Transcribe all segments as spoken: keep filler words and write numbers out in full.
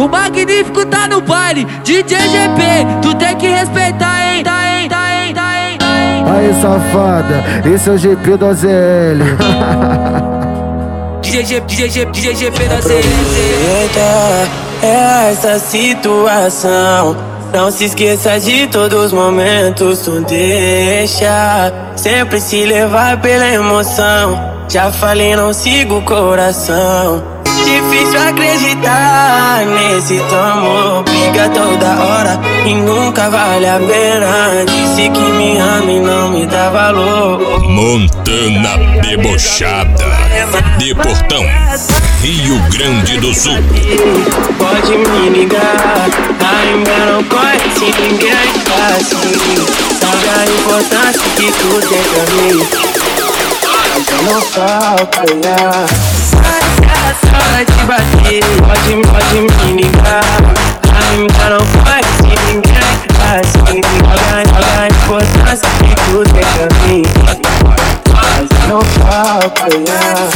o magnífico tá no baile. D J G P, tu tem que respeitar, hein? Tá, hein, tá, hein, tá, hein, tá, hein. Aí, safada, esse é o G P da Z L. D J G P, D J G P, D J G P da Z L. É essa situação. Não se esqueça de todos os momentos. Tu deixa sempre se levar pela emoção. Já falei, não sigo o coração. Difícil acreditar nesse teu amor. Briga toda hora e nunca vale a pena. Disse que me ama e não me dá valor. Montana Debochada de Portão, Rio Grande do Sul. Pode me ligar, ainda não conhece ninguém assim. Sabe a importância que tu tem pra mim. Mas eu não falta olhar. Só de bater, pode, pode me ligar. Ainda não conhece ninguém assim. Sabe a importância que tu tem pra mim. Mas eu não falta olhar.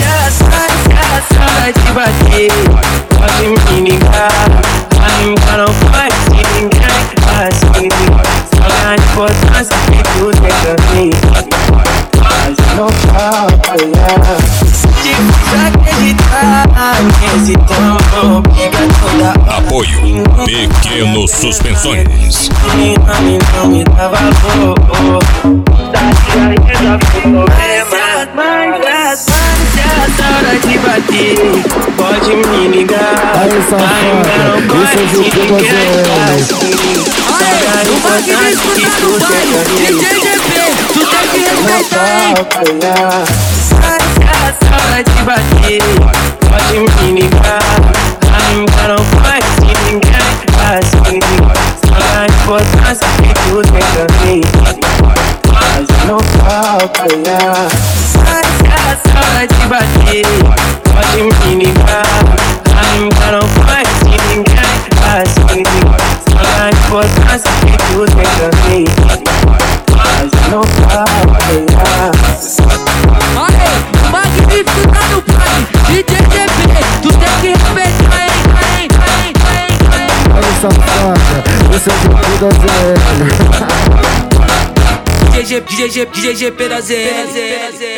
Só de bater, pode me ligar. Ainda não conhece ninguém assim. Sabe a importância que tu tem pra mim. Mas eu não falta olhar. Difícil acreditar nesse teu amor. Briga toda hora. Apoio Pequeno Suspensões. Não me dá valor. Daqui aí já foi problema. Mas essa hora de bater, pode me ligar. Aí, safada, esse é o G P da Z L. Aê, o magnífico tá no baile. D J G P, tu tem que respeitar, hein? Essa hora de bater, pode me ligar. Ainda não conhece ninguém assim. Sabe a importância que tu tem pra mim. Mas eu não falta olhar. Essa hora de bater, pode me ligar. Ainda não conhece ninguém assim. Sabe a importância que tu tem pra mim. Mas eu não falta olhar. Aê, o magnífico tá no baile. D J G P, tu tem que respeitar, hein? Tá, hein, tá, hein, tá, hein, tá, hein. Aí, safada, esse é o G P da Z L. D J G P, D J G P, D J G P da Z L.